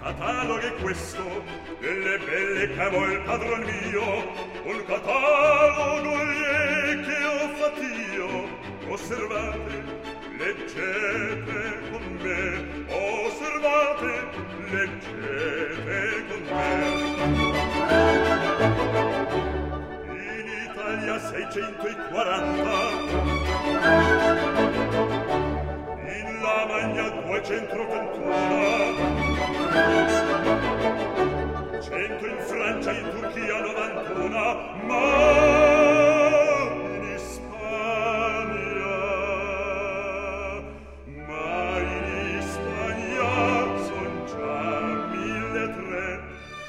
Catalogo è questo, delle belle cavò il padron mio, un catalogo che ho fatto io. Osservate, leggete con me, osservate, leggete con me. In Italia 640, in Lamagna 281, 100 in Francia, in Turchia 91, ma in Spagna son già 1.300.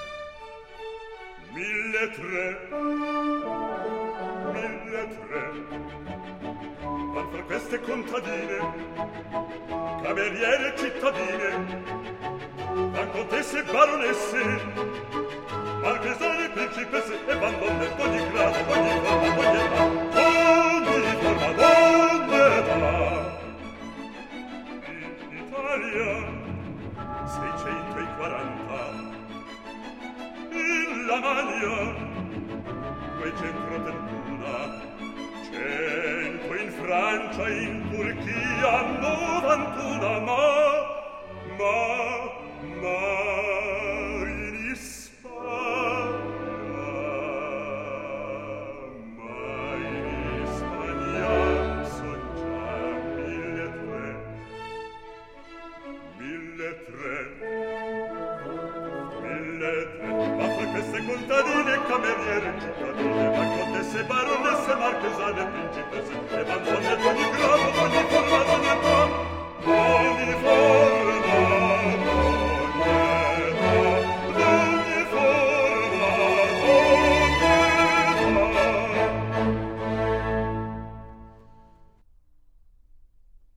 1.300 van fra queste contadine, cameriere cittadine, van contesse e baronesse, marchesane, principesse e van donne d'ogni grado, d'ogni forma, d'ogni età, d'ogni forma, d'ogni età. In Italia 640, in Lamagna 231, 100 in Francia, in Turchia 91, ma in Spagna son già 1.300. 1.300 ma fra queste contadine, cameriere cittadine, ma contesse, baronesse, marchesane, principesse e van donne d'ogni grado,